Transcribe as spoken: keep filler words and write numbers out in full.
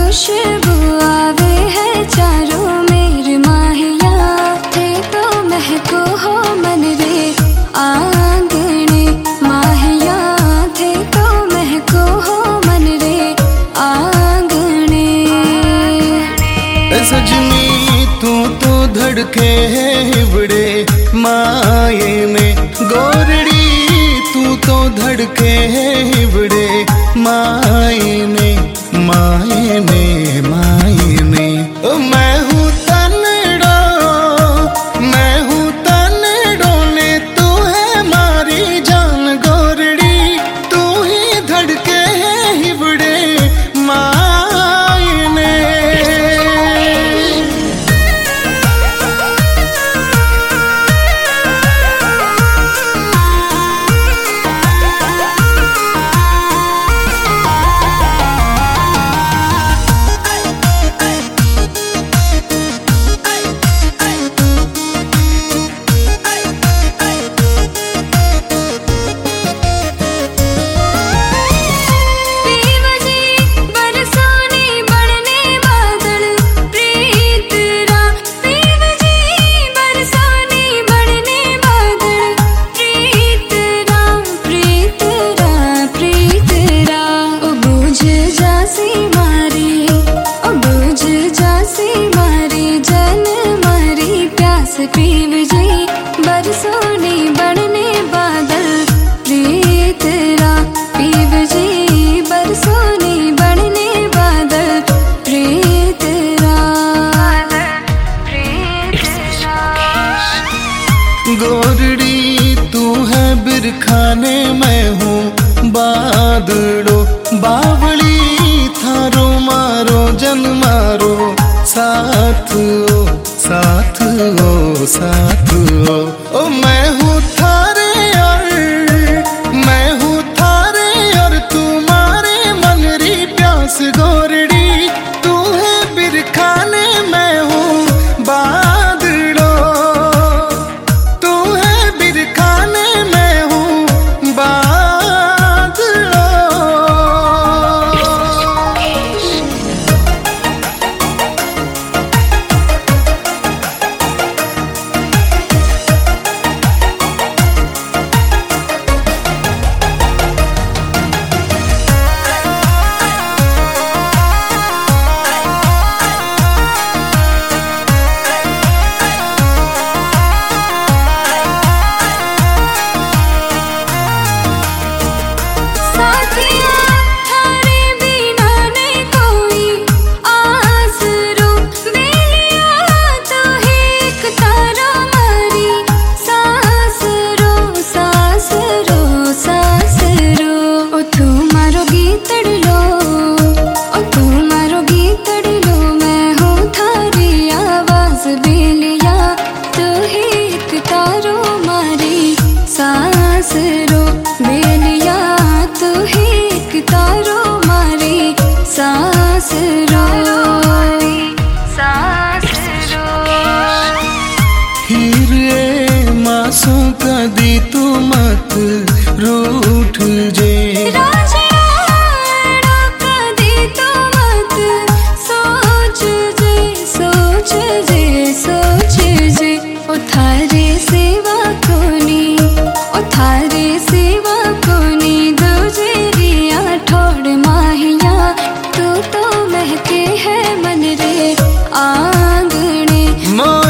खुशबू आवे है चारों मेरे माहिया थे तो महको हो मन रे आंगने माहिया थे तो महको हो मन रे आंगने। सजनी तू तो धड़के है हिवड़े माये में गोरड़ी तू तो धड़के है हिवड़े माये में माये में माये में। ओ मैं हूँ तनड़ो मैं हूँ तनड़ो ने तू है मारी जान गोरड़ी तू ही धड़के है हिवड़े माये में। पीव जी बरसोनी बढ़ने बादल प्रीत रा पीव जी बरसोनी बढ़ने बादल प्रीत रा। गोरड़ी तू है बिरखाने मैं हूँ बादड़ो बावली थारो मारो जन मारो साथ ओ साथ ओ साथ ओ। ओ मैं हूँ थारे और मैं हूँ थारे और तुम्हारे मनरी प्यास गोरड़ी तू है बिरखाने मैं हूँ बादड़ो तू है बिरखाने मैं हूँ बादड़ो। मासूं कदी तू मत रूठ जे कदी तू मत सोच जे सोच जे सोच जे ओ थारे सेवा कोनी ओ थारे सेवा कोनी दूजे रिया ठोड़ माहिया तू तो महके है मन रे आंगने।